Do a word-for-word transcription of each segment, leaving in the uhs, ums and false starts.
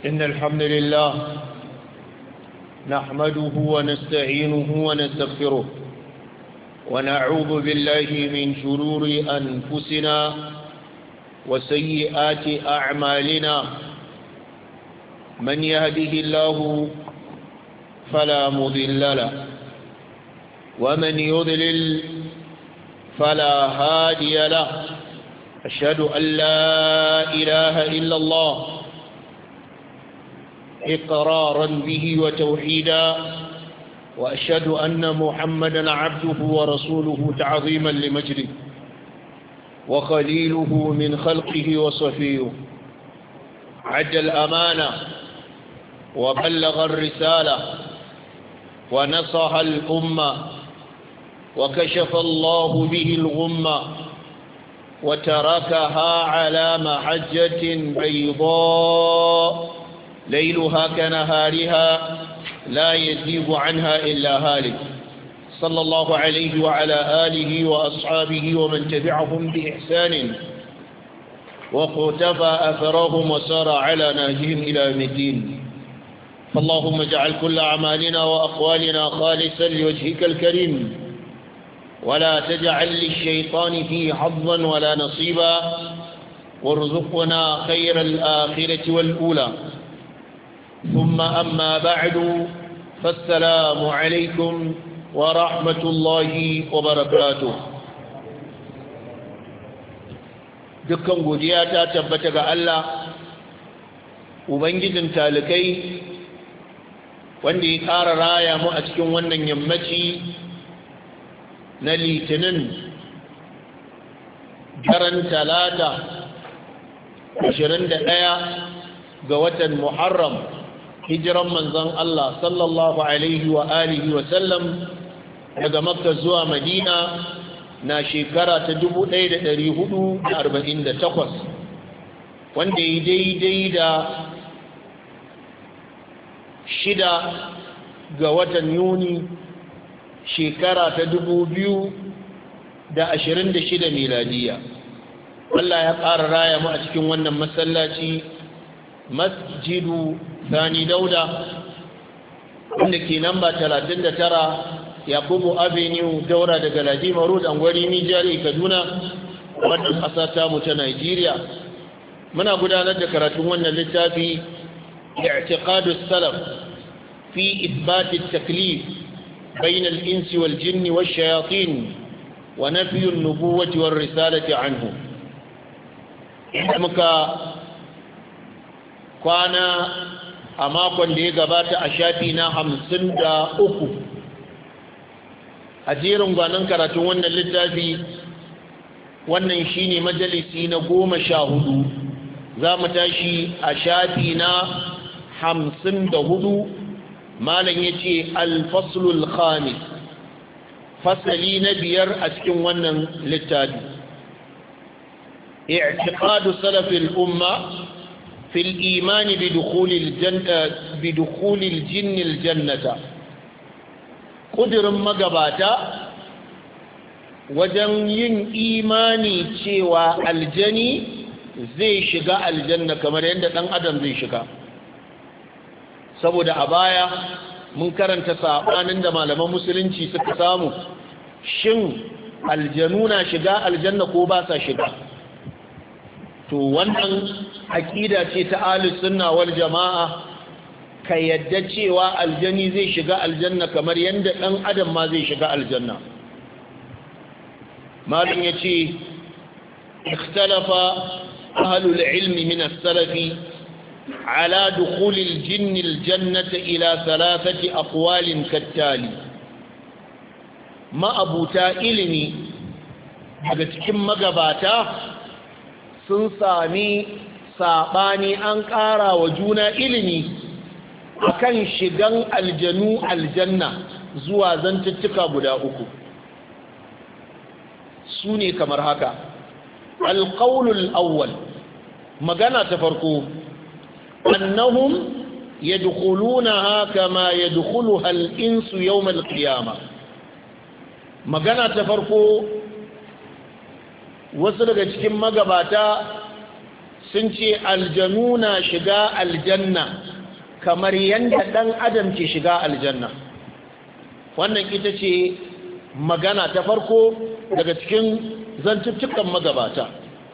إن الحمد لله نحمده ونستعينه ونستغفره ونعوذ بالله من شرور أنفسنا وسيئات أعمالنا من يهده الله فلا مضل له ومن يضلل فلا هادي له أشهد أن لا إله إلا الله إقرارا به وتوحيدا وأشهد أن محمدا عبده ورسوله تعظيما لمجده وخليله من خلقه وصفيه عد الأمانة وبلغ الرسالة ونصح الأمة وكشف الله به الغمة وتركها على محجة بيضاء ليلها كنهارها لا يزيغ عنها إلا هالك صلى الله عليه وعلى آله وأصحابه ومن تبعهم بإحسان وقتفى أثرهم وسار على نهجهم إلى يوم الدين فاللهم اجعل كل أعمالنا وأقوالنا خالصا لوجهك الكريم ولا تجعل للشيطان فيه حظا ولا نصيبا وارزقنا خير الآخرة والأولى ثم أما بعد فالسلام عليكم ورحمة الله وبركاته dukkan godiya ta tabbata ga Allah ubangijin talikai wanda ya ƙara raya mu a cikin wannan yammaci na litinin daren talata ashirin da ɗaya ga watan muharram hijiran manzon Allah sallallahu alaihi wa alihi wa sallam daga makka zuwa madina na shekara ta dubu ɗaya da ɗari hudu da arba'in da takwas wanda ya daidai da shida ga watan yuni shekara ta dubu biyu da ashirin da shida miladiya Allah ya ƙara raya mu a cikin wannan masallaci masjidu Sani Dauda wanda ke namba talatin da tara Yakubu Avenue daura daga Ladima Road Angwari Mijari Kaduna wannan ƙasa ta mu ta Najeriya muna gudanar da karatun wannan littafi i'tiqadu salaf fi ithbat at-taklif bayna al-insi wal-jinni wash-shayatin wa nafy an-nubuwwati war-risalati anhu muka kwana a makon da ya gabata a shafi na hamsin da uku a jerin gwanon karatun wannan littafi wannan shine majalisi na goma sha hudu za mu tashi a shafi na hamsin da hudu malam ya ce alfaslul khamis fasali na biyar a cikin wannan littafi i'tiqadu salafil umma في الإيمان بدخول الجنة بدخول الجن الجنة قدر مغباتا وجن yin imani cewa aljani zai shiga aljanna kamar yadda dan adam zai shiga saboda a baya mun karanta sabanin da malaman musulunci suka samu shin aljanu na shiga aljanna ko ba sa shiga to wannan aqida ce ta ahlus sunna wal jamaa ka yadda cewa aljani zai shiga aljanna kamar yanda dan adam ma zai shiga aljanna malin yace ikhtalafa ahlul ilmi min as-salafi ala dukhul al-jinn al-jannata ila thalathati aqwalin kattali ma abuta ilimi daga cikin magabata sun sami saɓani an ƙara wa juna ilimi akan shigan aljanu aljanna zuwa zantuttuka guda uku su ne kamar haka alƙaunul awwal magana ta farko annahum yadkhulunaha kama yadkhuluha al-insu yawm al-qiyamah magana ta farko wasu daga cikin magabata sun ce aljanu na shiga aljanna kamar yadda ɗan adam ke shiga aljanna. Wannan ita ce magana ta farko daga cikin zantuttukan magabata.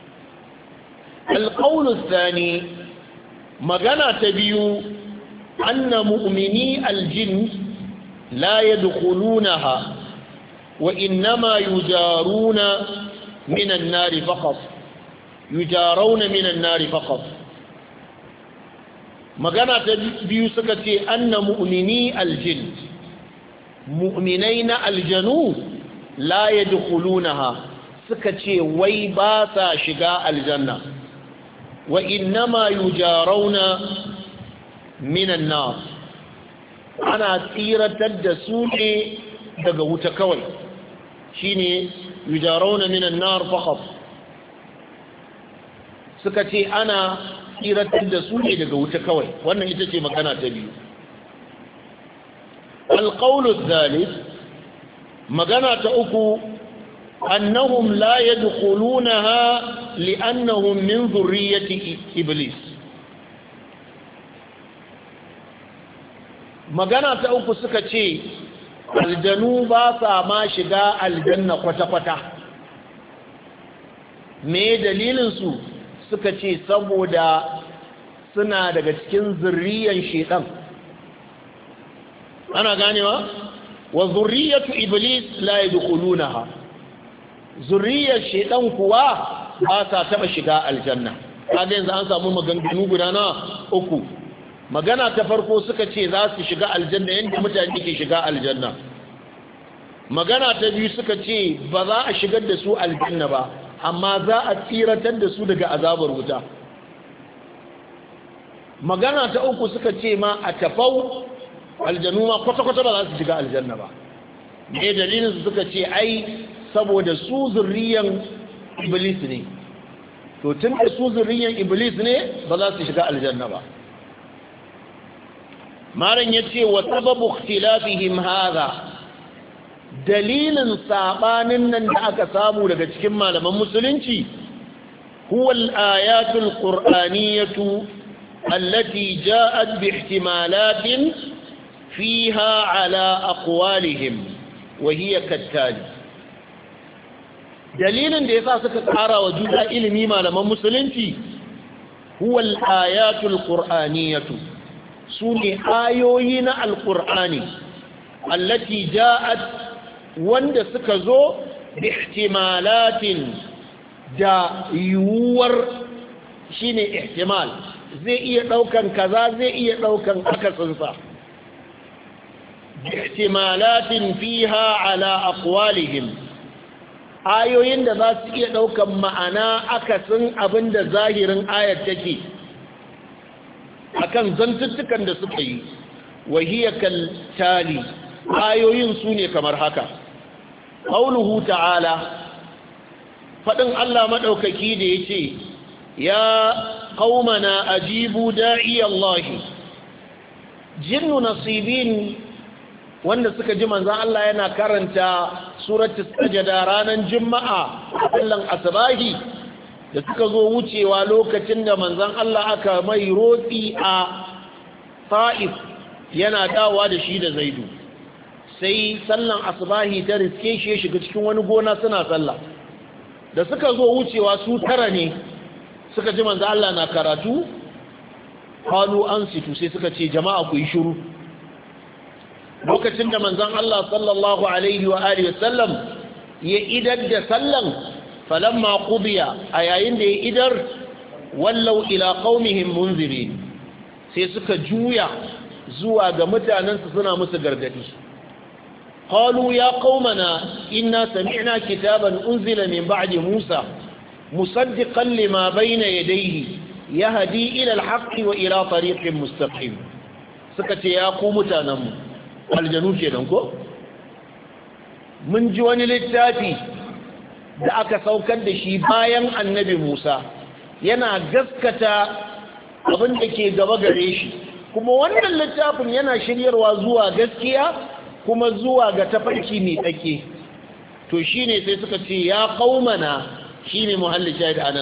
Alƙaunus Sani, magana ta biyu, anna mu'mini aljin la yadkhulunaha wa innama yujaruna minan nari faqat yujaruna minan nari faqat. Magana ta biyu suka ce anna mu'mini aljin, mu'minai na aljanu la yadkhulunaha, suka ce wai ba sa shiga aljanna, wa innama yujarawna minan nar, ana tsiratar da su ne daga wuta kawai, shine yujarawna minan nar faqat. Suka ce ana tsiratar da su ne daga wuta kawai. Wannan ita ce magana ta biyu. القول الثالث مغانا تأكو أنهم لا يدخلونها لأنهم من ذرية إبليس. مغانا تأكو سكتي الجنوب ساما شغاء الجنة قطة قطة. me dalilinsu suka ce saboda suna daga cikin zurriyan shedan. ana ganewa wa zurriyatu iblis la yadkhulunaha, zurriyar shedan kuwa ba sa taba shiga aljanna. kaga yanzu an samu maganganu guda na uku. magana ta farko suka ce za su shiga aljanna yanda mutane ke shiga aljanna. magana ta biyu suka ce ba za a shigar da su aljanna ba, amma za a tsiratar da su daga azabar wuta. magana ta uku suka ce ma a tafau aljanu ma kwata-kwata ba za su shiga aljanna ba. ne dalilin su suka ce ai saboda su zurriyan iblis ne, to tun da su zurriyan iblis ne ba za su shiga aljanna ba. maran ya ce wa sababu ikhtilafihim hadha, dalilin sabanin nan da aka samu daga cikin malaman musulunci, huwa al-ayatul qur'aniyatu allati ja'at bi ihtimalatin fiha ala aqwalihim wa hiya kattali. dalilin da yasa suka tsara wa juna ilimi malaman musulunci, huwa al-ayatul qur'aniyatu, sune ayoyi na al-qur'ani allati ja'at, wanda suka zo bi ihtimalatin, da yiwuwar, shine ihtimal, zai iya daukan kaza zai iya daukan akasinsa. ihtimalatin fiha ala aqwalihim, ayoyin da za su iya daukan ma'ana akasin abinda zahirin ayat take akan zantuttukan da suka yi. wahiya kal tali, ayoyin su ne kamar haka. qauluhu ta'ala, fadin Allah madaukaki da yace ya qaumana ajibu da'i Allah. jinnu nasibin, wanda suka ji manzon Allah yana karanta suratul sajda ranar juma'a sallan asbahi, da suka zo wucewa lokacin da manzon Allah aka mai rotsi a Ta'if, yana dawowa da shi da Zaidu, sai sallan asbahi ta riske shi ya shiga cikin wani gona suna sallah. da suka zo wucewa su tara ne, suka ji manzon Allah na karatu, qalu ansitu, sai suka ce jama'a ku yi shiru. lokacin da manzon Allah sallallahu alaihi wa alihi wasallam ya idar da sallan, falamma qudiya, a yayin da ya idar, wallau ila qaumihim munzirin, sai suka juya zuwa ga mutanensu suna musu gargadi. qalu ya qaumana inna sami'na kitaban unzila min ba'di musa musaddiqan lima bayna yadayhi yahdi ila al-haqqi wa ila tariqin mustaqim. suka ce ya ku mutanenmu, aljanu kenan ko, mun ji wani littafi da aka saukar da shi bayan annabi Musa, yana gaskata abin da ke gaba gare shi, kuma wannan littafin yana shiryarwa zuwa gaskiya kuma zuwa ga tafarki mai tsake. to shine sai suka ce ya qaumana, shine muhallin shahid anan,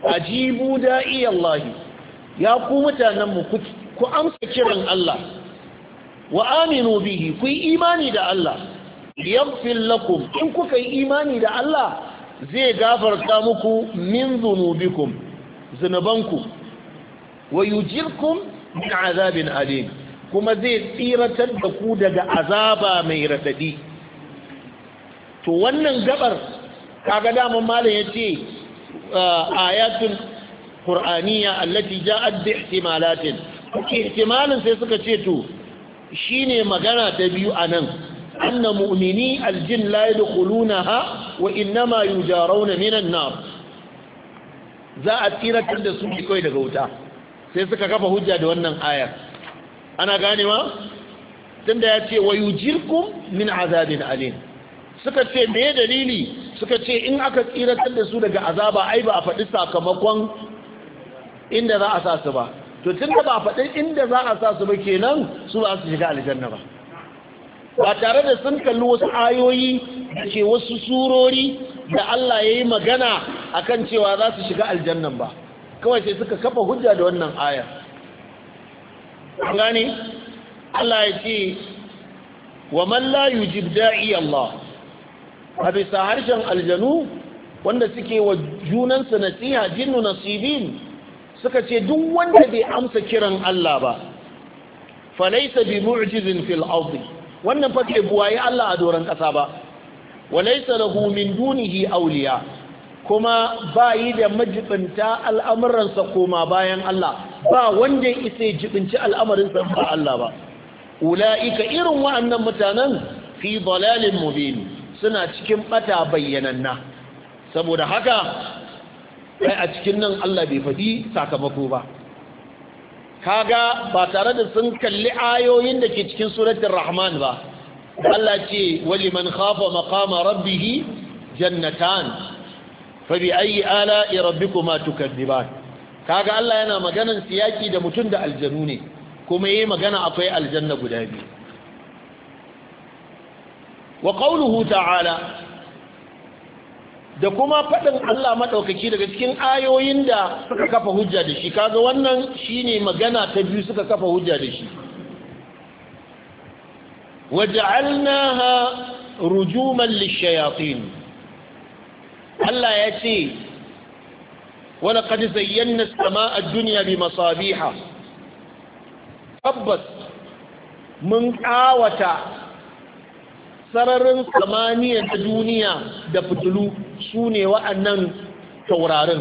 ajibu da'i Allah ya ku mutanen mu ku amsa kiran Allah wa aminu bihi ku yi imani da Allah yaghfir lakum in kuka yi imani da Allah zai gafarta muku min dhunubikum zunubanku wa yujirkum min azabin alim kuma zai tsiratar da ku daga azaba mai radadi to wannan gabar kaga daman malam yace ayatul qur'aniyya allati ja'at bi ihtimalatin ihtimalin sai suka ce to shine magana ta biyu anan anna mu'mini aljin la yadkhulunaha wa inma yujarawna minan nar za a tsiratar da su kai daga wuta sai suka kafa hujja da wannan ayar ana ganewa tunda ya ce wa yujirkum min azabin alim suka ce me dalili suka ce in aka tsiratar da su daga azaba ai ba a faɗi sakamakon inda za a sa su ba to tunda ba a faɗi inda za a sa su ba kenan su ba su shiga aljanna ba ba tare da sun kalli wasu ayoyi da ke wasu surori da Allah ya yi magana akan cewa za su shiga aljannan ba kawai sai suka kafa hujja da wannan aya an gane Allah ya ce wa man la yujib da'i Allah a bisa harshen aljanu wanda suke wa junansu nasiha jinnu nasibin suka ce duk wanda bai amsa kiran Allah ba falaysa bi mu'jizin fil ardi wannan fa ke buwaye Allah a doron kasa ba walaysa lahu min dunihi awliya kuma ba yi da majibinta al'amuransa koma bayan Allah ba wanda ya isa jibinci al'amarinsa ba Allah ba ula'ika irin wa'annan mutanen fi dalalin mubin suna cikin bata bayyananna saboda haka kai a cikin nan Allah bai faɗi sakamako ba kaga ba tare da sun kalli ayoyin da ke cikin suratul rahman ba Allah ce wali man khafa maqama rabbih jannatan fa bi ayi ala'i rabbikuma tukadziban kaga Allah yana maganan siyaki da mutum da aljanu ne kuma yayi magana akwai aljanna guda biyu wa qawluhu ta'ala da kuma fadin Allah madaukaki daga cikin ayoyin da suka kafa hujja da shi kaga wannan shine magana ta biyu suka kafa hujja da shi waja'alnaha rujuman lishayatin Allah ya ce wala qad zayyana as-samaa'a ad-dunya bimasabiha tabbas mun kawata sararin samaniya ta duniya da fitilu su ne wa'annan taurarin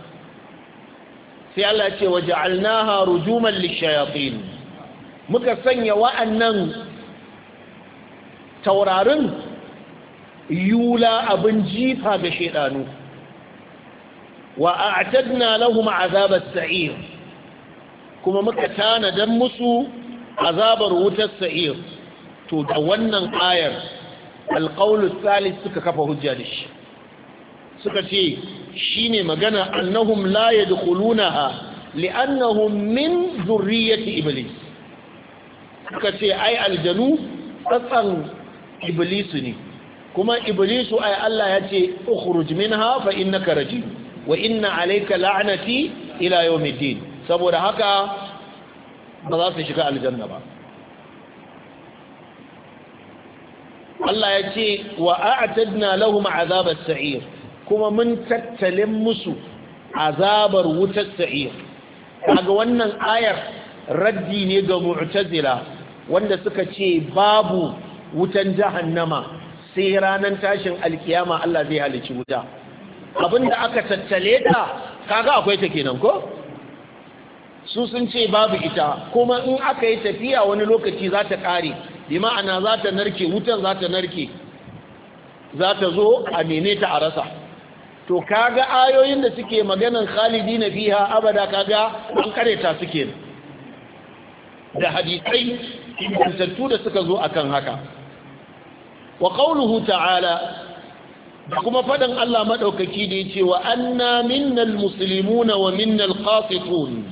sai Allah ce waja'alnaha rujuman lishayatin muka sanya wa'annan taurarin yula abin jifa ga shedanu wa a'tadna lahum azabas sa'ir kuma muka tanadan musu azabar wutar sa'ir to da wannan ayar alqaulu thalith suka kafa hujja da shi suka ce shine magana annahum la yadkhulunaha li'annahum min zurriyyati iblis suka ce ai aljanu tsatsan iblis ne kuma iblisu ai Allah ya ce ukhruj minha fa innaka rajim wa inna alayka la'nati ila yawmiddin saboda haka ba za su shiga aljanna ba Allah ya ce wa a'tadna lahum azabas sa'ir kuma mun tattalin musu azabar wutar sa'ir kaga wannan ayar raddi ne ga mu'tazila wanda suka ce babu wutan jahannama sai ranar tashin alkiyama Allah zai halici wuta abinda aka tattale ta kaga akwai ta kenan ko su sun ce babu ita kuma in aka yi tafiya wani lokaci za ta kare bi ma'ana za ta narke wutan za ta narke za ta zo a nene ta a rasa to kaga ayoyin da suke maganan khalidina fiha abada kaga an kareta suke da hadisai ingantattu da suka zo akan haka wa qawluhu ta'ala da kuma fadan Allah madaukaki da yace wa anna minnal muslimuna wa minnal qasitun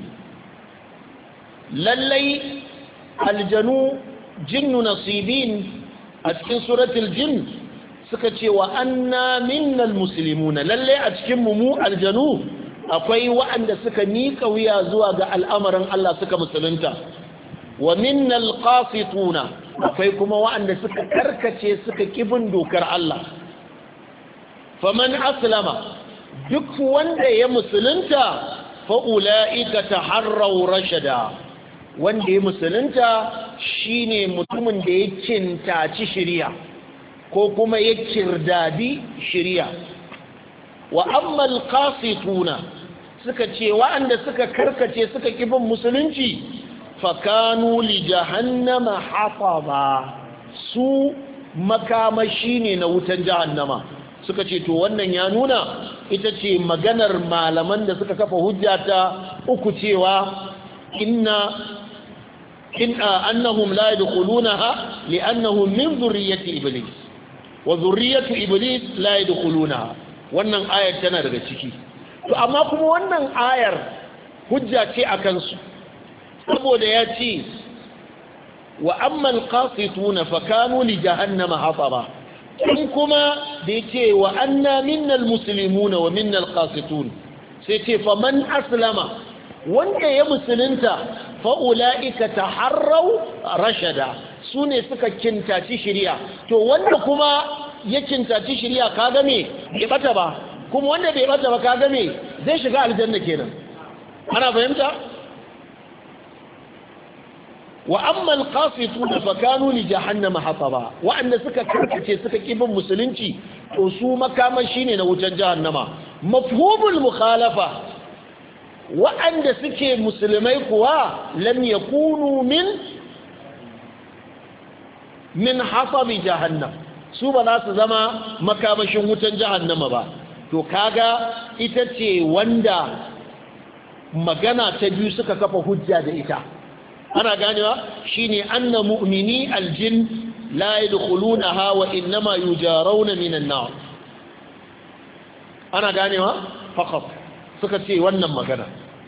lallai aljanu jinnu nasibin a cikin suratul jin suka ce wa anna minnal muslimuna lallai a cikin mu mu aljanu akwai waɗanda suka miƙa wuya zuwa ga al'amarin Allah suka musulunta wa minnal qasituna akwai kuma waɗanda suka karkace suka kibin dokar Allah faman aslama duk wanda ya musulunta fa ulaika taharraw rashada wanda ya musulunta shine mutumin da ya kintaci shari'a ko kuma ya kirdadi shari'a wa ammal qasituna suka ce waɗanda suka karkace suka kibin musulunci fakanu li jahannama hataba su makamashi ne na wutan jahannama suka ce to wannan ya nuna ita ce maganar malaman da suka kafa hujja ta uku cewa inna inna annahum la yadkhulunaha li'annahum min dhurriyyati iblis wa dhurriyyatu iblis la yadkhulunaha wannan ayar tana daga ciki to amma kuma wannan ayar hujja ce akan su saboda ya ce wa ammal qasituna fakanu li jahannama hataba in kuma da yace wa anna minnal muslimuna wa minnal qasitun sai ce faman aslama wanda ya musulunta fa ulaika taharraw rashada sune suka kintaci shari'a to wanda kuma ya kintaci shari'a kaga me bai bata ba kuma wanda bai bata ba kaga me zai shiga aljanna kenan ana fahimta wa amma alqasituna fakanu li jahannama hataba wa'anda suka karkace suka kibin musulunci to su makamashi ne na wutar jahannama mafhumul mukhalafa wa'anda suke musulmai kuwa lam yakunu min min hatabi jahannam su ba za su zama makamashin wutar jahannama ba to kaga ita ce wanda magana ta biyu suka kafa hujja da ita ana ganewa shine anna mu'mini aljin la yadkhulunaha wa inma yujarawna minan nar ana ganewa faqat suka ce wannan magana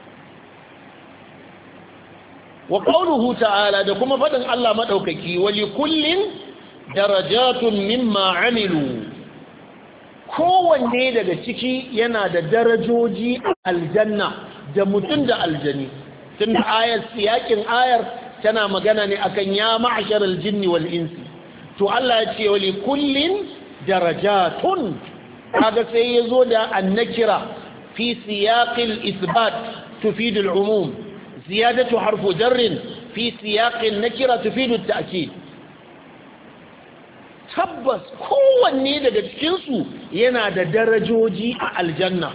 wa qawluhu ta'ala da kuma fadin Allah madaukaki wa likullin darajatun mimma amilu kowanne daga ciki yana da darajoji aljanna da mutum da aljani tun ayar siyakin ayar tana magana ne akan ya ma'asharal jinni wal insi to Allah ya ce wali kullin darajatun kaga sai yazo da annakira fi siyaqil isbat tufid al umum ziyadatu harfu jar fi siyaqin nakira tufid al ta'kid tabbas kowanne daga cikin su yana da darajoji a aljanna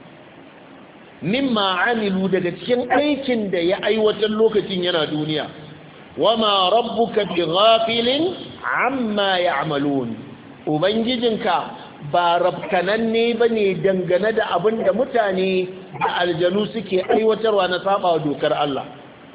mimma amilu daga cikin aikin da ya aiwatar lokacin yana duniya wama rabbuka bighafilin amma ya'malun ubangijinka ba rabkananne bane dangane da abin da mutane da aljanu suke aiwatarwa na saba dokar Allah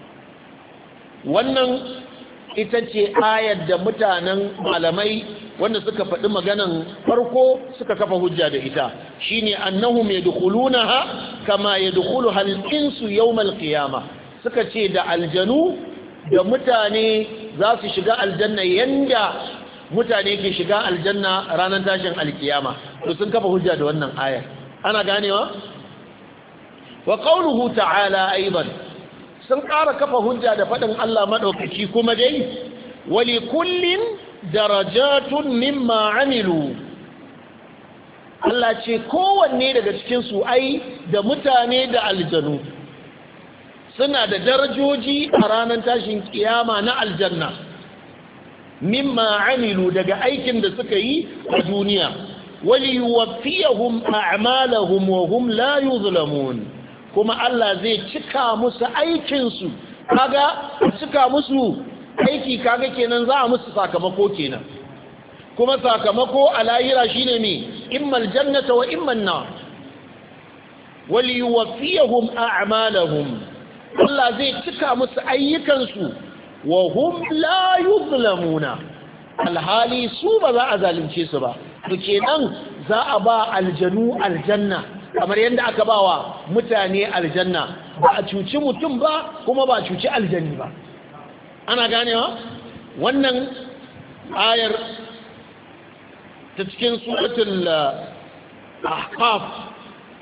wannan ita ce ayar da mutanen malamai wanda suka faɗi maganan farko suka kafa hujja da ita shine annahum yadkhulunaha kama yadkhuluha al-insu yawm al-qiyamah suka ce da aljanu da mutane za su shiga aljanna yanda mutane ke shiga aljanna ranar tashin alkiyama to sun kafa hujja da wannan ayar ana ganewa wa qawluhu ta'ala aidan sun ƙara kafa hujja da faɗin Allah madaukaki kuma dai wali kullin darajatun mimma amilu Allah ce kowanne daga cikin su ai da mutane da aljanu suna da darajoji a ranar tashin kiyama na aljanna mimma amilu daga aikin da suka yi a duniya wali yuwaffiyahum a'malahum wa hum la yuzlamun kuma Allah zai cika musu aikin su kaga cika musu aiki kaga kenan za a musu sakamako kenan kuma sakamako a lahira shine me immal jannata wa imman nar wal yuwaffiyahum a'malahum Allah zai cika musu ayyukan su wa hum la yuzlamuna alhali su ba za a zalunce su ba to kenan za a ba aljanu aljanna kamar yadda aka bawa mutane aljanna ba a cuci mutum ba kuma ba a cuci aljanni ba ana ganewa wannan ayar ta cikin suratul ahqaf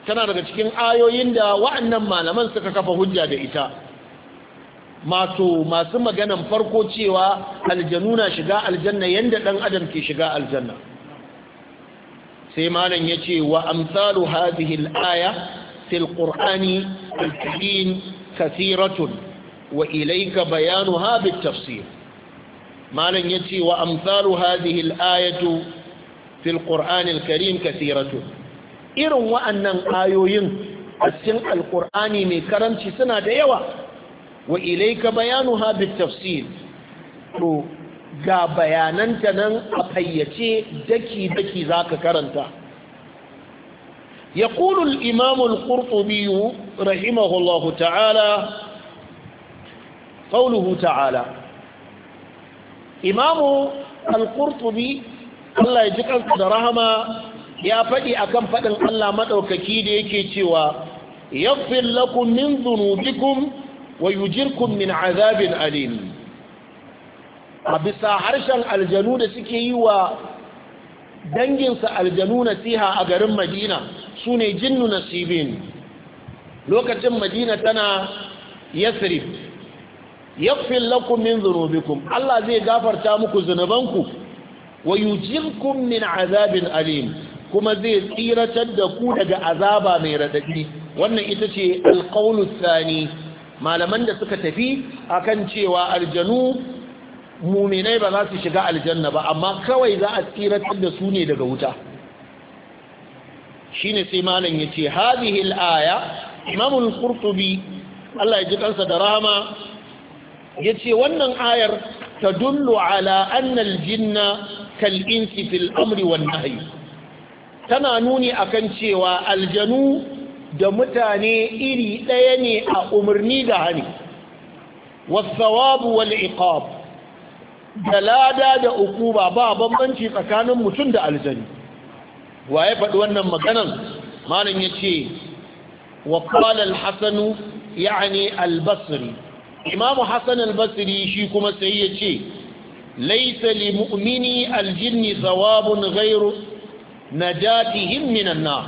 tana daga cikin ayoyin da wa'annan malaman suka kafa hujja da ita masu masu maganan farko cewa aljanu na shiga aljanna yanda dan adam ke shiga aljanna sai malam yace wa amsalu hadhihi al-aya fil qur'ani al-karim kathiratun wa ilayka bayanuha bit tafsir malam yace wa amsalu hadhihi al-ayatu fil qur'ani al-karim kathiratun irin wa'annan ayoyin a cikin alqur'ani mai karanci suna da yawa wa ilayka bayanuha bit tafsir to ga bayananta nan a fayyace daki daki zaka karanta يقول الإمام القرطبي رحمه الله تعالى قوله تعالى إمام القرطبي الله يجعل درهما يا فدي أكم فدن الله مدوككي da yake cewa يغفر لكم من ذنوبكم ويجركم من عذاب أليم bisa harshen aljanu da suke yi wa danginsa aljanu nasiha a garin Madina su ne jinnu nasibin lokacin Madina tana Yathrib yaghfir lakum min dhunubikum Allah zai gafarta muku zunubanku wa yujirkum min azabin alim kuma zai tsiratar da ku daga azaba mai radadi wannan ita ce alqaulu thani malaman da suka tafi akan cewa aljanu muminai ba za su shiga aljanna ba amma kawai za a tsiratar da su ne daga wuta shine sai malam yace hadhihi al-aya Imam al-Qurtubi Allah ya ji kansa da rahama yace wannan ayar tadullu ala anna al-jinna kal insi fil amri wan nahyi tana nuni akan cewa aljanu da mutane iri ɗaya ne a umarni da hani was-sawabu wal-iqab da lada da ukuba ba bambanci tsakanin mutum da aljani waye faɗi wannan maganan malam yace wa qala al-hasan yani al-basri imamu hasan al-basri shi kuma sai yace laysa li mu'mini al-jinni thawabun ghayru najatihim minan nar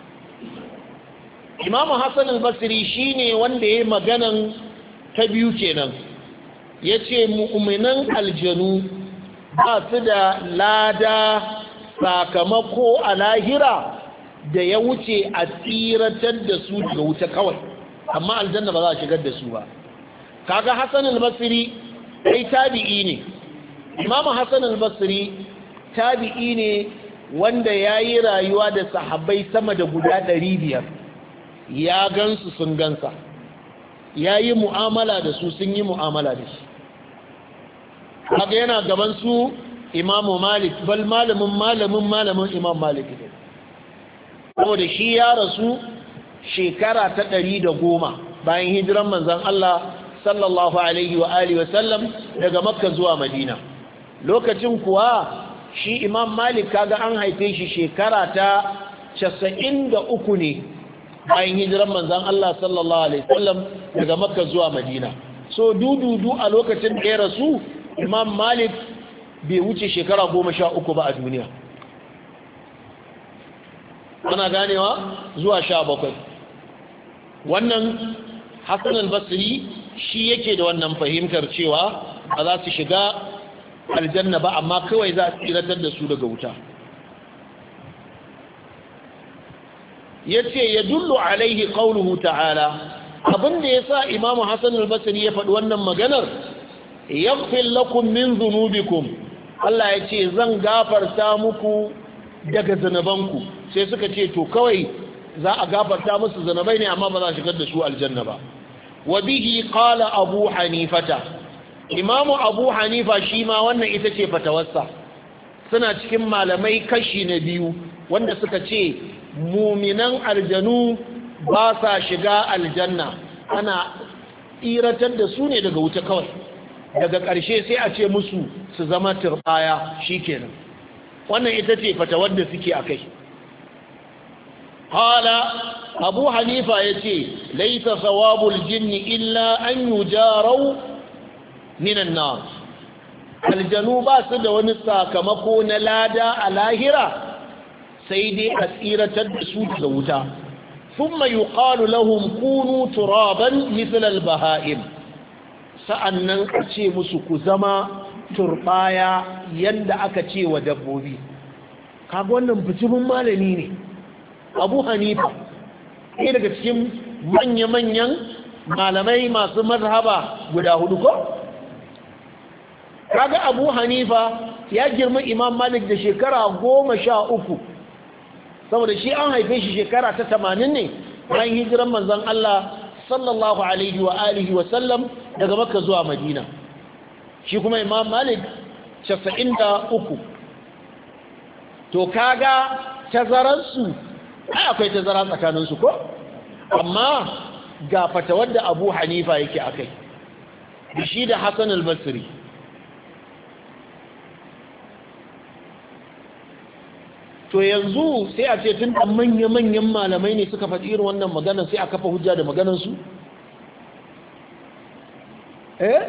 imamu hasan al-basri shine wanda yayi maganan ta biyu kenan ya ce mu'minan aljanu ba su da lada sakamako a lahira da ya wuce a tsiratar da su daga wuta kawai amma aljanna ba za a shigar da su ba kaga hassan al-basri dai tabi'i ne imamu hassan al-basri tabi'i ne wanda ya yi rayuwa da sahabbai sama da guda ɗari biyar ya gansu sun gansa ya yi mu'amala da su sun yi mu'amala da shi haka yana gaban su imamu malik bal malamin malamin malamin imam malik ne saboda shi ya rasu shekara ta ɗari da goma bayan hijiran manzan Allah sallallahu alaihi wa alihi wa sallam daga makka zuwa madina lokacin kuwa shi imam malik kaga an haife shi shekara ta casa'in da uku ne bayan hijiran manzan Allah sallallahu alaihi wa sallam daga makka zuwa madina so dududu a lokacin da ya rasu imam malik bai wuce shekara goma sha uku ba a duniya ana ganewa zuwa sha bakwai wannan hassan al-basri shi yake da wannan fahimtar cewa ba za su shiga aljanna ba amma kawai za a tsiratar da su daga wuta ya ce ya dullu alaihi qauluhu ta'ala abinda ya sa imamu hassan al-basri ya faɗi wannan maganar yaghfir lakum min dhunubikum Allah ya ce zan gafarta muku daga zanabanku sai suka ce to kawai za a gafarta musu zanabai ne amma ba za a shigar da su aljanna ba wa bihi qala abu hanifata imamu abu hanifa shi ma wannan ita ce fatawarsa suna cikin malamai kashi na biyu wanda suka ce muminan aljanu ba sa shiga aljanna ana iratar da su ne daga wuta kawai daga ƙarshe sai a ce musu su zama turbaya shikenan wannan ita ce fatawar da suke a kai hala abu hanifa ya ce laisa sawabul jinni illa an yujarau minan nar aljanu ba su da wani sakamako na lada a lahira sai dai a tsiratar da su daga wuta thumma yuqalu lahum kunu turaban mithla al-baha'im sa'annan a ce musu ku zama turbaya yanda aka ce wa dabbobi. Kaga wannan bijimin malami ne Abu Hanifa ɗaya daga cikin manya-manyan malamai masu mazhaba guda hudu ko? Kaga Abu Hanifa ya girma Imam Malik da shekara goma sha uku saboda shi an haife shi shekara ta tamanin ne bayan hijiran manzon Allah sallallahu alaihi wa alihi wa sallam daga Makka zuwa Madina. Shi kuma Imam Malik casa'in da uku. To kaga tazararsu ai akwai tazara tsakaninsu ko? Amma ga fatawar da Abu Hanifa yake akai da shi da Hassan al-Basri. To yanzu sai a ce tun da manya-manyan malamai ne suka faɗi irin wannan maganar sai a kafa hujja da maganarsu? Eh?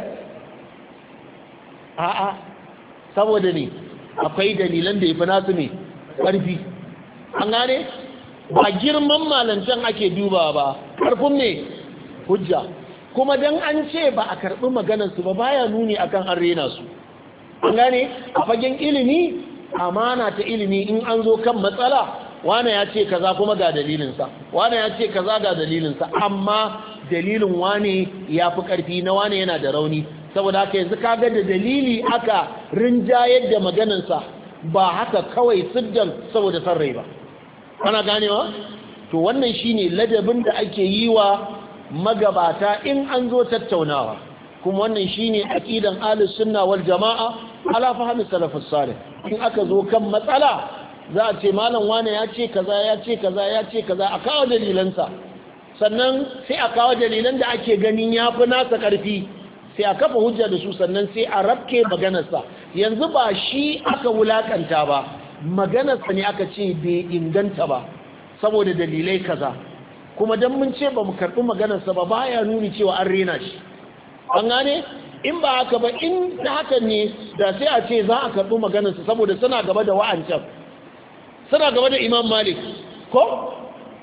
A'a, saboda ne akwai dalilan da ya fi nasu ne ƙarfi. An gane? Ba girman malancan ake duba ba, ƙarfin ne hujja. Kuma don an ce ba a karɓi maganarsu ba baya nuni akan an rena su. An gane? A fagen ilimi amana ta ilimi in an zo kan matsala wane ya ce kaza kuma ga dalilinsa wane ya ce kaza ga dalilinsa amma dalilin wane ya fi ƙarfi na wane yana da rauni saboda haka yanzu kaga da dalili aka rinjayar da maganansa ba haka kawai siddan saboda san rai ba ana ganewa to wannan shine ladabin da ake yi wa magabata in an zo tattaunawa kuma wannan shine aqidan ahlus sunna wal jamaa ala fahmi salafus salih in aka zo kan matsala za a ce malam wane ya ce kaza ya ce kaza ya ce kaza a kawo dalilansa sannan sai a kawo dalilan da ake ganin ya fi nasa ƙarfi sai a kafa hujja da su sannan sai a rabke maganarsa yanzu ba shi aka wulakanta ba maganarsa ne aka ce bai inganta ba saboda dalilai kaza kuma don mun ce ba mu karɓi maganarsa ba baya nuni cewa an rena shi an gane in ba haka ba in ta hakan ne da sai a ce za a karɓi maganarsa saboda suna gaba da wa'ancan suna gaba da Imam Malik ko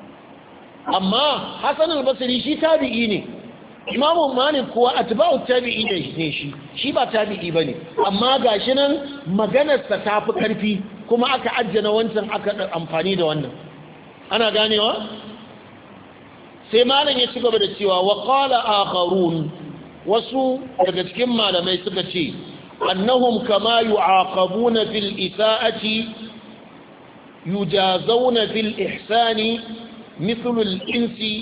amma Hassan al-Basri shi tabi'i ne Imam Malik kuwa atba'u tabi'i ne shi shi ba tabi'i bane amma gashi nan maganarsa ta fi karfi kuma aka ajjana wancan aka amfani da wannan ana ganewa sai malam ya ci gaba da cewa wa qala akharun wasu daga cikin malamai suka ce annahum kama yu'aqabuna fil isaati yujazawna fil ihsani mithlu al insi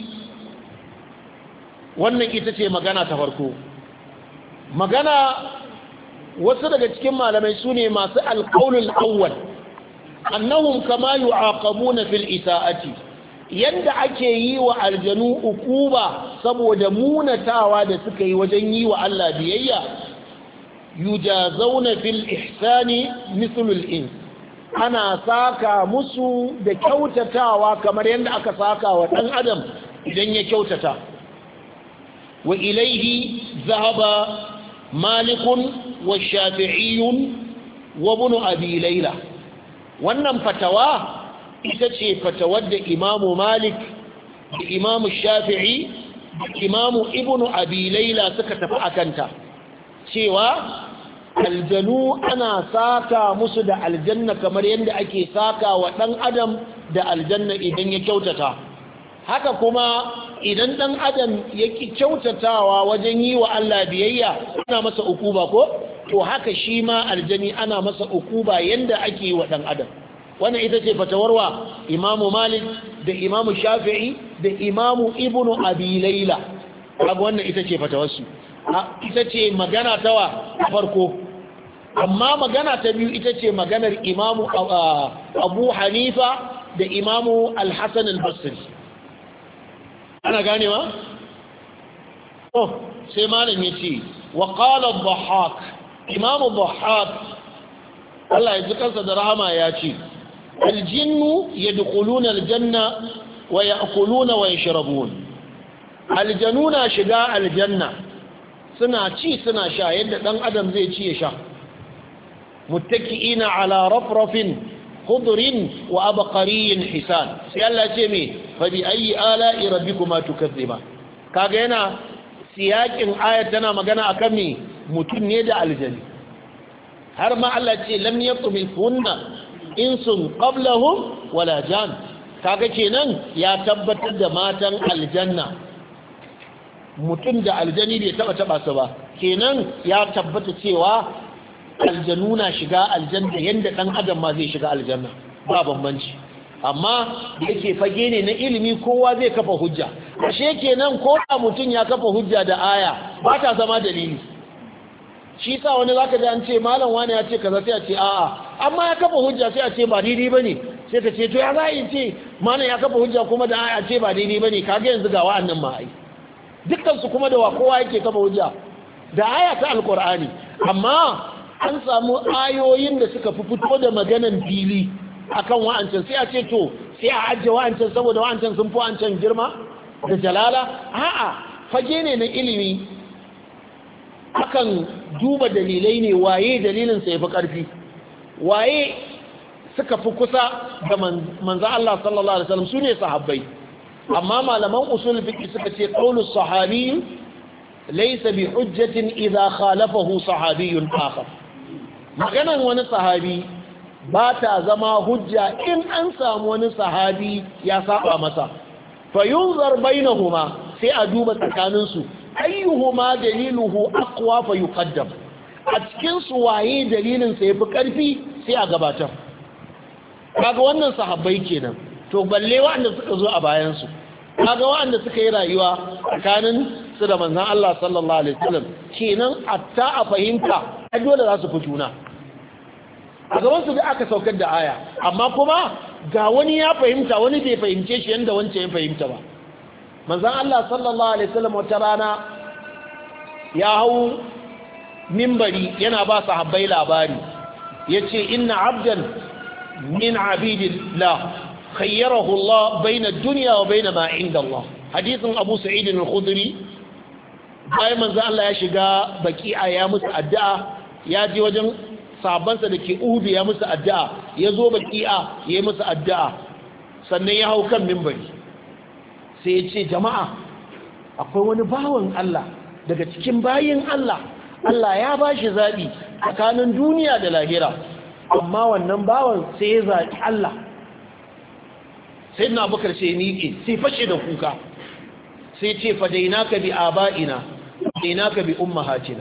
wannan ita ce magana ta farko magana wasu daga cikin malamai sune masu alqaulul awwal annahum kama yu'aqabuna fil isaati yanda ake yi wa aljanu ukuba saboda munatawa da suka yi wajen yi wa Allah biyayya yujazawna fil ihsani mithlu al ins ana saka musu da kyautatawa kamar yanda aka saka wa dan adam idan ya kyautata wa ilayhi zahaba malikun wa shafi'iyun wa ibn abi layla wannan fatawa ita ce fatawar da imamu malik da imamu shafi'i da imamu ibnu abi laila suka tafi a kanta cewa aljanu ana saka musu da aljanna kamar yadda ake saka wa ɗan adam da aljanna idan ya kyautata haka kuma idan ɗan adam ya kyautatawa wajen yi wa Allah biyayya ana masa ukuba ko to haka shi ma aljani ana masa ukuba yadda ake yi wa ɗan adam wannan ita ce fatawarwa imamu malik da imamu shafi'i da imamu ibnu abi laila kaga wannan ita ce fatawarsu ita ce magana tawa farko amma magana ta biyu ita ce maganar imamu abu hanifa da imamu al-hasan al-basri ana ganewa oh sai malam yace wa qala ad-dhahhak imamu dhahhak Allah ya ji kansa da rahama ya ce الجن يدخلون الجنة ويأكلون ويشربون الجنون شقاء الجنة سنة شي سنة شا يد دان أدم زي شي شا متكئين على رفرف خضر وأبقري حسان سيالا جميع fa bi ayyi ala'i rabbikuma tukazziba kaga yana siyakin ayat tana magana akan me mutum ne da aljani har ma Allah ce lam yatmithunna insun qablahum wala jan kaga kenan ya tabbatar da matan aljanna mutum da aljani bai taba taba su ba kenan ya tabbata cewa aljanu na shiga aljanna yanda dan adam ma zai shiga aljanna ba bambanci amma da yake fage ne na ilimi kowa zai kafa hujja ashe kenan ko da mutum ya kafa hujja da aya ba ta zama dalili shi sa wani zaka ji an ce malam wani ya ce kaza sai a ce a'a amma ya kafa hujja sai a ce ba daidai bane sai ka ce to ya za a ce malam ya kafa hujja kuma da aya ce ba daidai bane kaga yanzu ga wa'annan ma ai dukkan su kuma da wa kowa yake kafa hujja da aya ta alqur'ani amma an samu ayoyin da suka fi fito da maganan fili akan wa'ancan sai a ce to sai a ajiye wa'ancan saboda wa'ancan sun fi wa'ancan girma da jalala a'a fage ne na ilimi akan duba dalilai ne waye dalilin sa yafi karfi waye suka fi kusa da manzo Allah sallallahu alaihi wasallam sune sahabbai amma malaman usul fiqh suka ce qaulus sahabi laysa bi hujjatin idha khalafahu sahabiyyun akhar maganan wani sahabi ba ta zama hujja in an samu wani sahabi ya saba masa fayunzar bainahuma sai a duba tsakaninsu ayyuhuma daliluhu aqwa fa yuqaddam a cikin su waye dalilin sa yafi karfi sai a gabatar kaga wannan sahabbai kenan to balle wanda suka zo a bayan su kaga wanda suka yi rayuwa tsakanin su da manzon Allah sallallahu alaihi wasallam kenan atta a fahimta ai dole za su fituna a gaban su da aka saukar da aya amma kuma ga wani ya fahimta wani bai fahimce shi yanda wancan ya fahimta ba manzon Allah sallallahu alaihi wasallam wata rana ya hau minbari yana ba sahabbai labari yace inna abdan min abidillah khayyarahu Allah baina ad-dunya wa baina ma 'inda Allah hadisin Abu Sa'id al-Khudri bayan manzon Allah ya shiga baki'a ya musu addu'a ya je wajen sahabbansa da ke Uhud ya musu addu'a ya zo baki'a ya musu addu'a sannan ya hau kan minbari sai ya ce jama'a akwai wani bawan Allah daga cikin bayin Allah Allah ya ba shi zaɓi tsakanin duniya da lahira amma wannan bawan sai ya zaɓi Allah sai na bakar sai niƙe sai fashe da kuka sai ce fadaina ka bi aba'ina fadaina ka bi ummahatina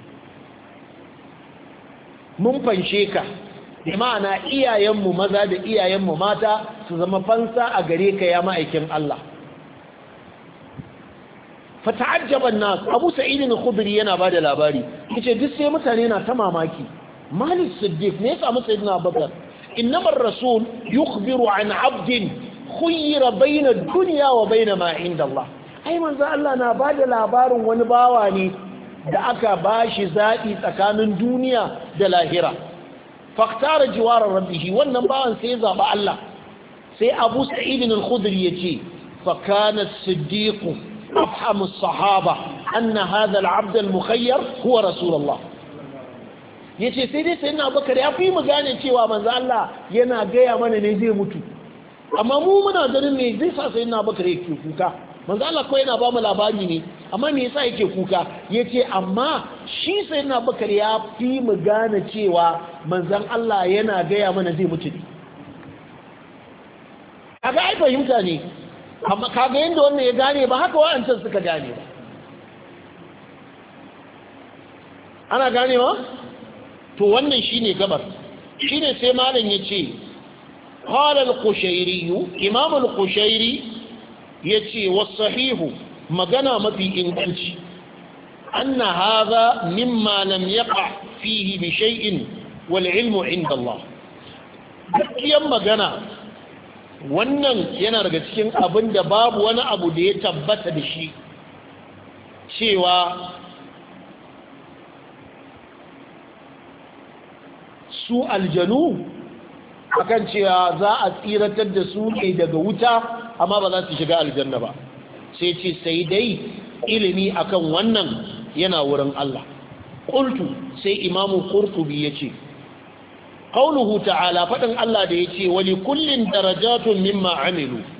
mun fanshe ka da ma'ana iyayenmu maza da iyayenmu mata su zama fansa a gare ka ya ma'aikin Allah fata'ajjaban nas Abu Sa'id al-Khudri yana bada labari yace duk sai mutane na ta mamaki Malik Siddiq ne yasa masa Sayyidina Abubakar innamar rasul yukhbiru an 'abdin khuyira bayna ad-dunya wa bayna ma 'inda Allah ai manzo Allah na bada labarin wani bawa ne da aka bashi zabi tsakanin duniya da lahira faktara jiwara rabbihi wannan bawan sai ya zaba Allah sai Abu Sa'id al-Khudri yace fa kana as-siddiq أفهم الصحابة أن هذا العبد المخير هو رسول الله yace sai dai sayyidina Abubakar ya fi mu gane cewa manzo Allah yana gaya mana ne zai mutu amma mu muna ganin me zai sa sayyidina Abubakar yake kuka manzo Allah ko yana ba mu labari ne amma me yasa yake kuka yace amma shi sayyidina Abubakar ya fi mu gane cewa manzon Allah yana gaya mana zai mutu ne kaga ai fahimta ne amma kaga yanda wannan ya gane ba haka wa'ancan suka gane ba ana ganewa to wannan shine gabar shine sai malam yace qala al-qushairi imam al-qushairi yace was-sahihu magana mafi inganci anna hadha mimma lam yaqa fihi bi shay'in wal ilmu inda Allah gaskiyan magana wannan yana daga cikin abin da babu wani abu da ya tabbata da shi cewa su aljanu akan cewa za a tsiratar da su ne daga wuta amma ba za su shiga aljanna ba sai ce sai dai ilimi akan wannan yana wurin Allah qultu sai imamu qurtubi yace qauluhu ta'ala faɗin Allah da yace wali kullin darajatun mimma amilu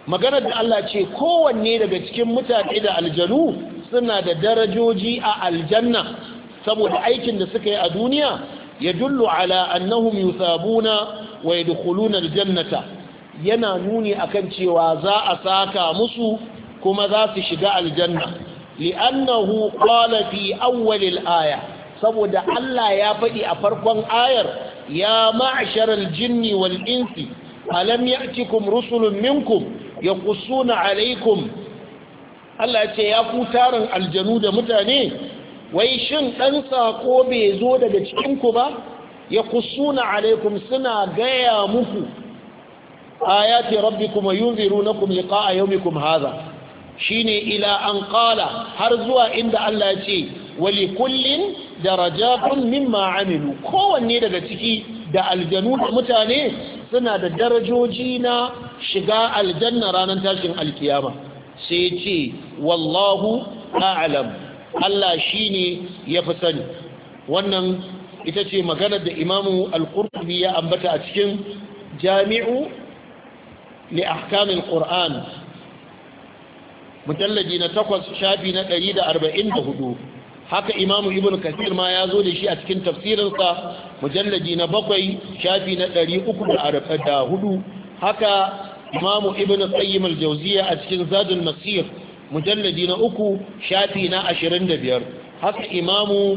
maganar da Allah ce kowanne daga cikin mutane da aljanu suna da darajoji a aljanna saboda aikin da suka yi a duniya ya dullu ala annahum yusabuna wa yadkhuluna aljannata yana nuni akan cewa za a saka musu kuma za su shiga aljanna li'annahu qala fi awwal al-aya saboda Allah ya faɗi a farkon ayar ya ma'sharal jinni wal insi alam ya'tikum rusulun minkum yaqussuna alaykum Allah ce ya ku tarin aljanu da mutane wai shin dan sako bai zo daga cikin ku ba yaqussuna alaykum suna gaya muku ayati rabbikum wa yunzirunakum liqa'a yawmikum hadha shine ila an qala har zuwa inda Allah ya ce wali kullin darajatun mimma amilu kowanne daga ciki da aljanu da mutane suna da darajoji na shiga aljanna ranar tashin alkiyama sai ce wallahu a'lam Allah shine yafi sani wannan ita ce maganar da Imamu Al-Qurtubi ya ambata a cikin Jami'u li ahkamil Qur'an mujalladi na takwas shafi na ɗari da arba'in da hudu haka Imamu Ibn Kathir ma ya zo da shi a cikin tafsirinsa mujalladi na bakwai shafi na ɗari uku da hudu haka Imamu Ibn Qayyim al-Jawziyya a cikin Zadul Masir mujalladi na uku shafi na ashirin da biyar haka Imamu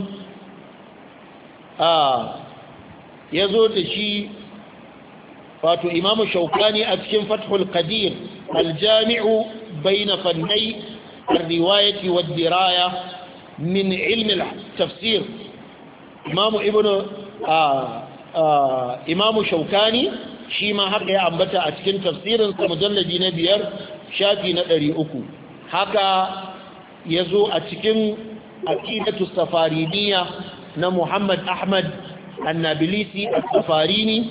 a ya zo da shi wato Imamu Shawkani a cikin Fathul Qadir al-Jami'u bayna fannai ar-riwayati wad-diraya min ilm al-tafsir Imamu Ibn Imamu Shawkani shi ma haka ya ambata a cikin tafsirinsa mujalladi na biyar shafi na ɗari uku haka ya zo a cikin aqidatu safariniyya na Muhammad Ahmad An-Nabilisi As-Safarini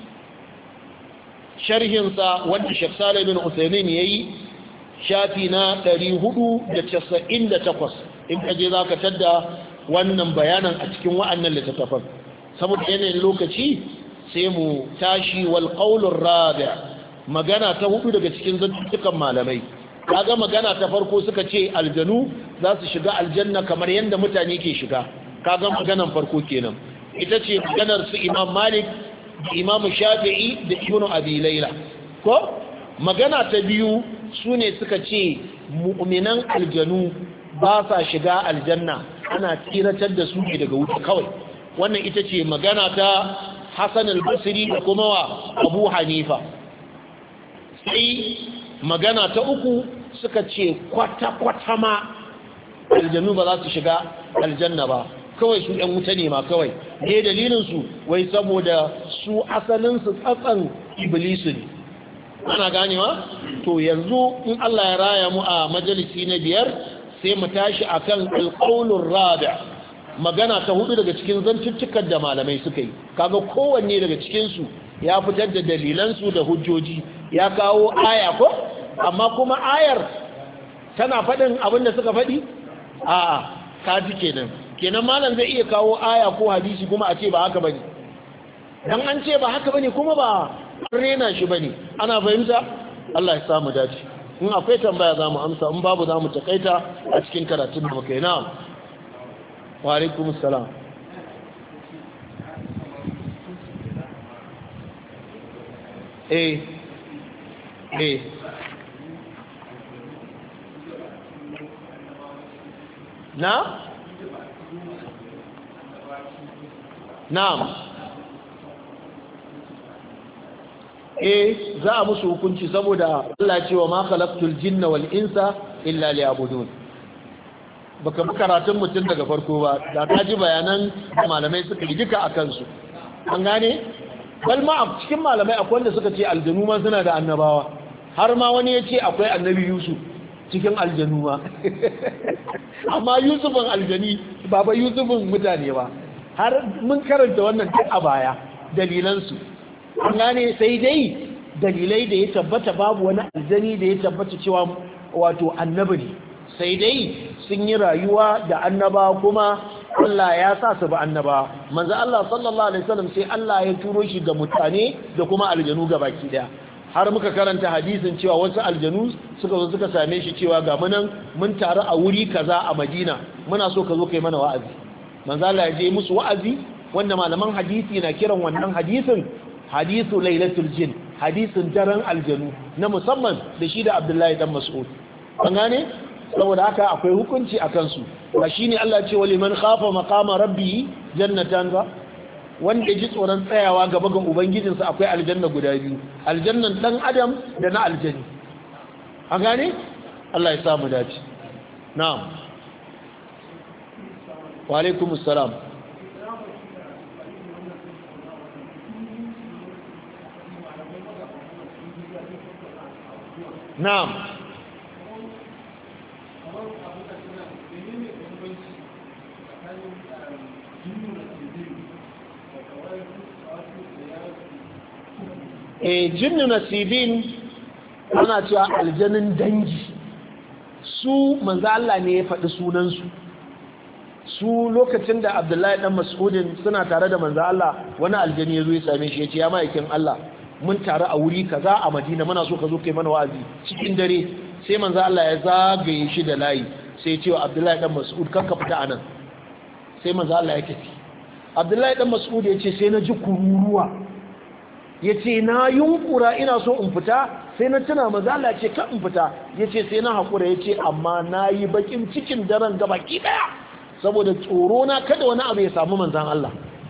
sharhinsa wanda Sheikh Salih bin Uthaymeen yayi shafi na ɗari hudu da casa'in da takwas in ka je zaka tadda wannan bayanan a cikin wa'annan littattafan saboda yanayin lokaci sai mu tashi wal qaulur rabi' magana ta hudu daga cikin zantukan malamai kaga magana ta farko suka ce aljanu za su shiga aljanna kamar yanda mutane ke shiga kaga maganan farko kenan ita ce maganar su Imam Malik da Imam Shafi'i da Ibn Abi Layla ko magana ta biyu sune suka ce mu'minan aljanu ba sa shiga aljanna ana tsiratar da su ne daga wuta kawai wannan ita ce magana ta Hassan al-Basri da kuma wa Abu Hanifa sai magana ta uku suka ce kwata-kwata ma aljanu ba za su shiga aljanna ba kawai su ɗan wuta ne ma kawai ne dalilinsu wai saboda su asalinsu tsatsan iblisu ne ana ganewa to yanzu in Allah ya raya mu a majalisi na biyar sai mu tashi akan alqaulur rabi' magana ta hudu daga cikin zantuttukan da malamai suka yi kaga kowanne daga cikin su ya fitar da dalilansu da hujjoji ya kawo aya ko amma kuma ayar tana faɗin abin da suka faɗi a'a kaji kenan kenan malam zai iya kawo aya ko hadisi kuma a ce ba haka bane dan an ce ba haka bane kuma ba rena shi bane ana fahimta Allah ya samu dace in akwai tambaya za mu amsa in babu za mu takaita a cikin karatun da muka yi na'am wa alaikum assalam eh eh na na'am eh za a musu hukunci saboda Allah cewa ma khalaqtul jinna wal insa illa liya'budun baka bi karatun mutum daga farko ba da ka ji bayanan malamai suka yi duka akan su an gane bal ma a cikin malamai akwai wanda suka ce aljanu ma suna da annabawa har ma wani ya ce akwai annabi Yusuf cikin aljanu ma amma Yusufin aljani ba ba Yusufin mutane ba har mun karanta wannan duk a baya dalilansu an gane sai dai dalilai da ya tabbata babu wani aljani da ya tabbata cewa wato annabi ne sai dai sun yi rayuwa da annaba kuma Allah ya sa su ba annaba manzo Allah sallallahu alaihi wasallam sai Allah ya turo shi ga mutane da kuma aljanu gabaki daya har muka karanta hadisin cewa wasu aljanu suka zo suka same shi cewa ga munan mun taru a wuri kaza a Madina muna so ka zo kai mana wa'azi manzo Allah ya je musu wa'azi wanda malaman hadisi na kiran wannan hadisin hadisu lailatul jin hadisin daren aljanu na musamman da shi da Abdullahi dan Mas'ud an gane saboda haka akwai hukunci akan su ba shine Allah ya ce wa liman khafa maqama rabbi jannatan ba wanda ji tsoron tsayawa gaba ga ubangijinsa akwai aljanna guda biyu aljannan dan adam da na aljani an gane Allah ya samu dace na'am wa alaikumus salam na'am e jinnu nasibin ana cewa aljanin dangi su manzo Allah ne ya faɗi sunansu su lokacin da Abdullahi dan Mas'udin suna tare da manzo Allah wani aljani ya zo ya same shi ya ce ya ma'aikin Allah mun tare a wuri kaza a Madina muna so ka zo kai mana wa'azi cikin dare sai manzo Allah ya zagaye shi da layi sai ya ce wa Abdullahi dan Mas'ud kan ka fita anan sai manzo Allah ya tafi Abdullahi dan Mas'ud ya ce sai na ji kururuwa ya ce na yunkura ina so in fita sai na tuna maza Allah ce kan in fita ya ce sai na haƙura ya ce amma na yi bakin cikin daren gaba ki ɗaya saboda tsoro na kada wani abu ya samu manzan Allah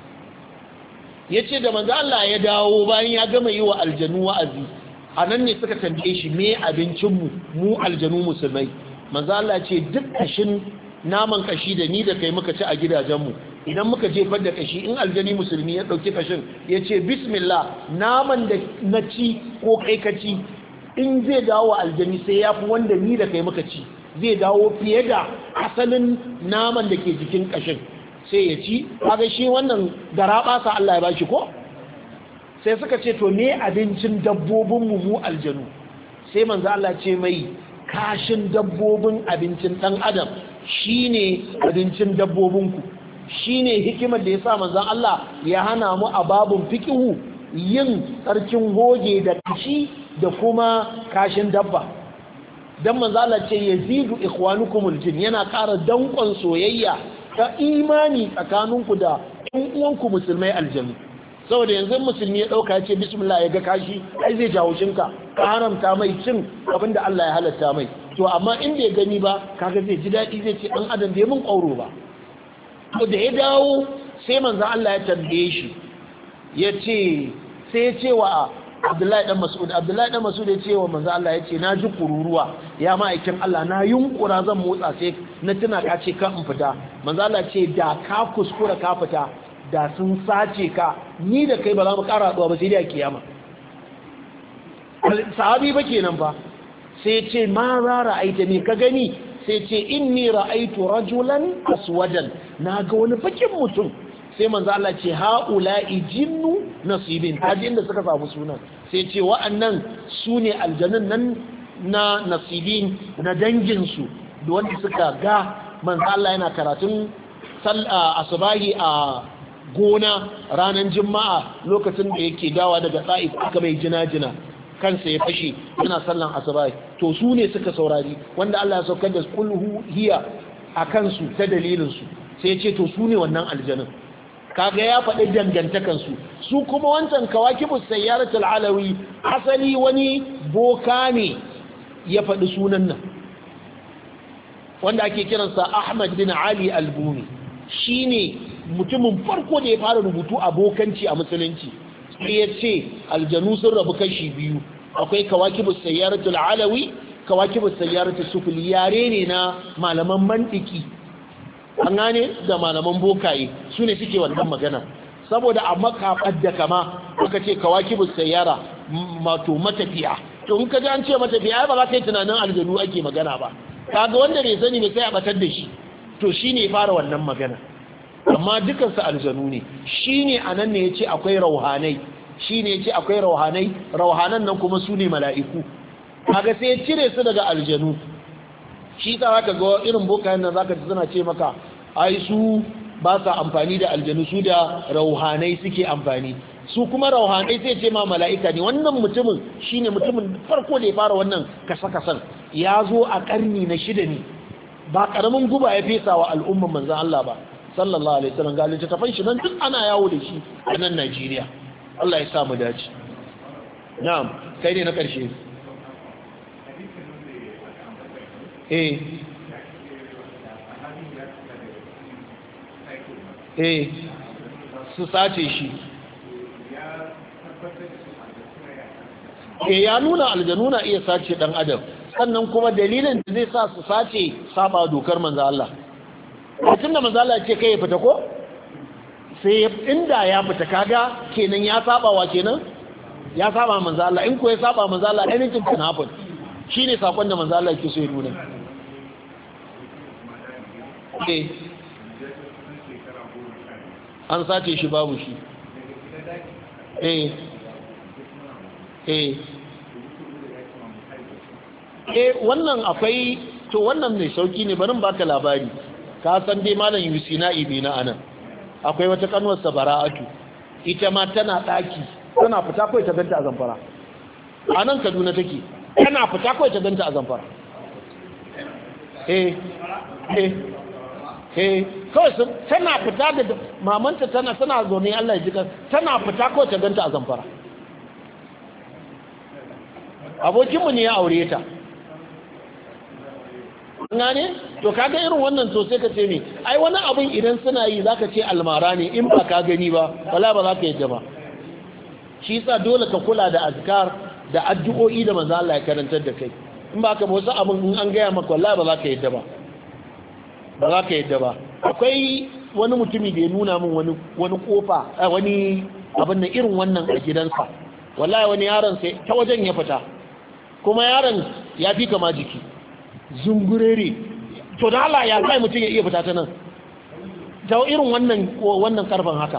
ya ce da manzan Allah ya dawo bayan ya gama yi wa aljanu wa'azi a nan ne suka tambaye shi me abincinmu mu aljanu musulmai manzan Allah ce duk kashin naman kashi da ni da kai muka ci a gidajenmu idan muka jefar da kashi in aljani musulmi ya dauki kashin ya ce bismillah naman da na ci ko kai ka ci in zai dawo aljani sai ya fi wanda ni da kai muka ci zai dawo fiye da asalin naman da ke jikin kashin sai ya ci kaga shi wannan garaba sa Allah ya bashi ko sai suka ce to me abincin dabbobin mu mu aljanu sai manzo Allah ce mai kashin dabbobin abincin dan adam shine abincin dabbobinku shine hikimar da yasa manzon Allah ya hana mu a babun fiqhu yin tsarkin goge da kashi da kuma kashin dabba dan manzon Allah ce yazidu ikhwanukumul jin yana ƙara dankon soyayya ta imani tsakaninku da ɗan uwanku musulmai aljannu saboda yanzu musulmi ya dauka ya ce bismillah ya ga kashi ai zai jawo shinka ka haramta mai cin abinda Allah ya halatta mai to amma in bai gani ba kaga zai ji daɗi zai ce ɗan adam bai mun ƙauro ba to da ya dawo sai manzan Allah ya tambaye shi ya ce sai ya ce wa Abdullahi dan Mas'ud Abdullahi dan Mas'ud ya ce wa manzan Allah ya ce na ji kururuwa ya ma'aikin Allah na yunkura zan motsa sai na tuna ka ce ka in fita manzan Allah ce da ka kuskura ka fita da sun sace ka ni da kai ba za mu ƙara haɗuwa ba sai dai a kiyama sahabi ba kenan fa sai ce ma za ra'aita ne ka gani sai ce inni ra'aitu rajulan aswadan na ga wani bakin mutum sai manzo Allah ce haula'i jinnu nasibin kaji inda suka samu sunan sai ce wa'annan sune aljanun nan na nasibin na dangin su da wanda suka ga manzo Allah yana karatun asubahi a gona ranar juma'a lokacin da yake dawa daga Taif aka mai jina-jina kansa ya fashe yana sallan asuba to su ne suka saurari wanda Allah ya saukar da kulhu hiya a kansu ta dalilin su sai ya ce to su ne wannan aljanun kaga ya faɗi dangantakan su su kuma wancan kawakibus sayyaratul alawi asali wani boka ne ya faɗi sunan nan wanda ake kiransa Ahmad bin Ali al-Buni shine mutumin farko da ya fara rubutu a bokanci a musulunci sai ya ce aljanu sun rabu kashi biyu akwai kawakibus sayyaratul alawi kawakibus sayyaratul sufli yare ne na malaman mantiki an gane da malaman bokaye su ne suke wannan magana saboda a makabar da kama aka ce kawakibus sayyara mato matafiya to in ka ji an ce matafiya ba za ka yi tunanin aljanu ake magana ba kaga wanda bai sani ne sai a batar da shi to shine fara wannan magana amma dukansu aljanu ne shine anan ne yace akwai rauhanai shine yace akwai rauhanai rauhanan nan kuma su ne mala'iku kaga sai ya cire su daga aljanu shi ta zaka ga irin bokayen nan zaka ji suna ce maka ai su ba sa amfani da aljanu su da rauhanai suke amfani su kuma rauhanai sai ce ma mala'ika ne. Wannan mutumin shine mutumin farko da ya fara wannan kasa-kasan, ya zo a karni na shida ne, ba karamin guba ya fesa wa al'umman manzan Allah ba sallallahu alaihi wasallam. ga littattafan shi nan duk ana yawo da shi a nan Najeriya. Allah ya sa mu dace. na'am, kai ne na karshe. eh eh su sace shi. eh ya nuna aljanu na iya sace dan adam, sannan kuma dalilin da zai sa su sace saba dokar manzo Allah. tunda manzo Allah ce kai ya fita ko, sai inda ya fita kaga kenan ya saba wa kenan ya saba manzo Allah. in ko ya saba manzo Allah anything can happen. shine sakon da manzo Allah yake so ya nuna. eh an sace shi babu shi. eh eh eh wannan akwai to wannan mai sauki ne, barin baka labari. ka san dai malam Yusina ibina anan akwai wata kanwar Sabara'atu, ita ma tana daki, tana fita kai ta ganta a Zamfara. anan Kaduna take, tana fita kai ta ganta a Zamfara. eh eh eh kawai tana fita da mamanta, tana tana zaune Allah ya jika, tana fita kawai ta ganta a Zamfara. abokinmu ne ya aure ta. gane to kaga irin wannan to sai ka ce ne ai wani abin idan suna yi zaka ce almara ne, in ba ka gani ba wala ba za ka yadda ba. shi yasa dole ka kula da azkar da addu'o'i da manzo Allah ya karantar da kai. in ba ka ba wasu abin in an gaya maka wallahi ba za ka yadda ba ba za ka yadda ba. akwai wani mutumi da ya nuna min wani wani kofa wani abin da irin wannan a gidansa. wallahi wani yaron sai ta wajen ya fita, kuma yaron ya fi kama jiki zungurere. to da Allah ya kai mutum ya iya fita ta nan ta irin wannan wannan karfan haka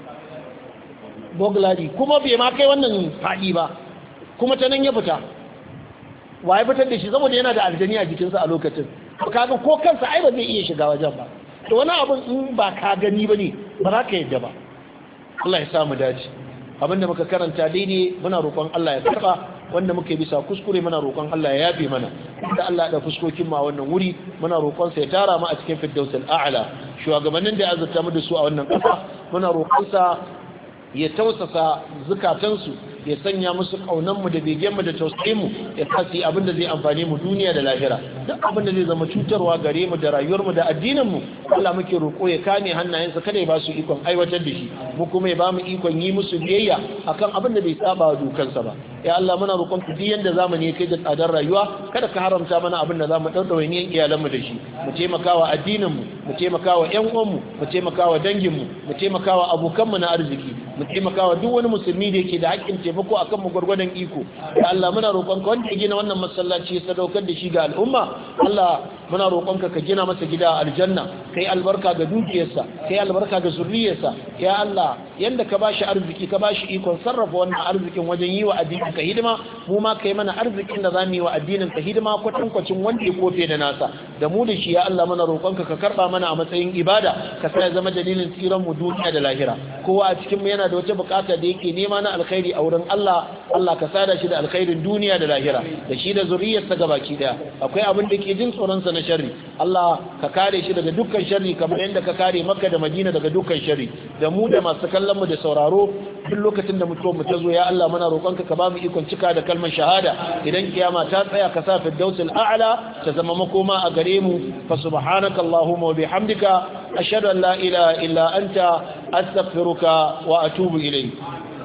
bogladi, kuma bai ma kai wannan faɗi ba, kuma ta nan ya fita. wa ya fitar da shi? saboda yana da aljani a jikinsa a lokacin. kaga ko kansa ai ba zai iya shiga wajen ba. to wani abin in ba ka gani ba ne ba za ka yadda ba. Allah ya samu dace. abinda muka karanta daidai muna roƙon Allah ya karɓa, wanda muke bisa kuskure muna roƙon Allah ya yafe mana. da Allah ya da fuskokin ma wannan wuri muna roƙon sa ya tara mu a cikin firdausul a'la. shugabannin da ya azurta mu da su a wannan ƙasa muna roƙon sa ya tausasa zukatansu, ya sanya musu kaunanmu da begenmu da tausayinmu, ya kasi abin da zai amfane mu duniya da lahira. duk abin da zai zama cutarwa gare mu da rayuwarmu da addininmu Allah muke roƙo ya kame hannayensa, kada ya ba su ikon aiwatar da shi, mu kuma ya ba mu ikon yi musu biyayya akan abin da bai saba wa dokansa ba. ya Allah muna roƙon ku duk yanda zamani ya kai da tsadar rayuwa, kada ka haramta mana abin da zamu daudawa niyan iyalanmu da shi. mu taimakawa addininmu, mu taimakawa ƴan uwanmu, mu taimakawa danginmu, mu taimakawa abokanmu na arziki, mu taimakawa duk wani musulmi da yake da haƙƙin taimako akan mu gurgurdan iko. ya Allah muna roƙonka wanda ya gina wannan masallaci ya sadaukar da shi ga al'umma, Allah muna roƙonka ka gina masa gida aljanna, kai albarka ga dukiyarsa, kai albarka ga zuriyarsa. ya Allah yanda ka bashi arziki ka bashi ikon sarrafa wannan arzikin wajen yi wa addinin ka hidima, mu ma kai mana arzikin da zamu yi wa addinin ka hidima kwatankwacin wanda ya kofe da nasa da mu da shi. ya Allah muna roƙonka ka karba mana a matsayin ibada, ka sa ya zama dalilin tsiran mu duniya da lahira. kowa a cikin mu yana da wata bukata da yake nema na alkhairi a wurin Allah, Allah ka sada shi da alkhairin duniya da lahira, da shi da zuriyarsa gabaki daya. akwai abin da ke jin tsoron sa na sharri, Allah ka kare shi daga dukkan sharri kamar yadda ka kare Makka da Madina daga dukkan sharri. da mu da masu kallon mu da sauraro duk lokacin da mutuwar mu ta zo, ya Allah muna roƙonka ka ba mu ikon cika da kalmar shahada. idan kiyama ta tsaya ka sa firdausul a'la ta zama makoma a gare mu. fa subhanaka allahumma wa bihamdika ashhadu an la ilaha illa anta astaghfiruka wa atubu ilayk.